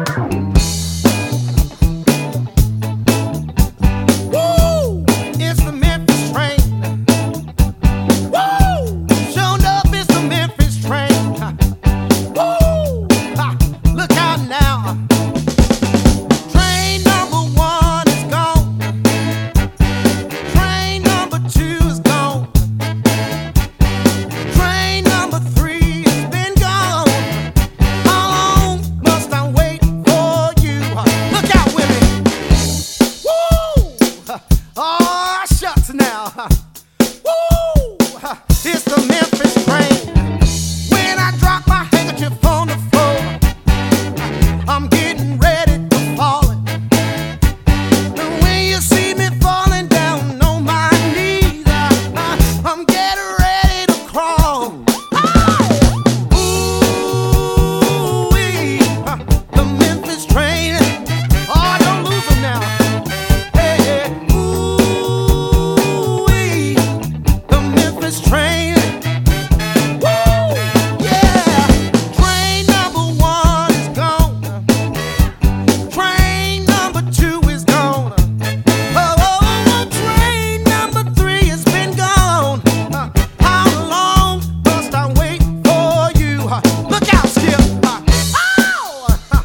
It's the Memphis train. Woo! Showed up, it's the Memphis train. Woo! Look out now. Train number 1 is gone. Train number 2 is gone. Train number 3 has been gone. How long must I wait for you? Look out with me. Woo! Oh, shucks now. Woo! It's the Memphis train. When I drop my handkerchief on the floor, I'm getting ready to fall. And when you see me falling down on my knees, I'm getting ready to crawl. Ooh-wee, the Memphis train. Oh, don't lose them now. Hey, hey. Ooh-wee, the Memphis train. Woo! Yeah. Train number 1 is gone. Train number 2 is gone. Oh, train number 3 has been gone. How long must I wait for you? Look out, Skip.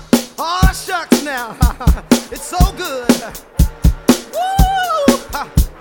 Oh, shucks now. It's so good. Woo!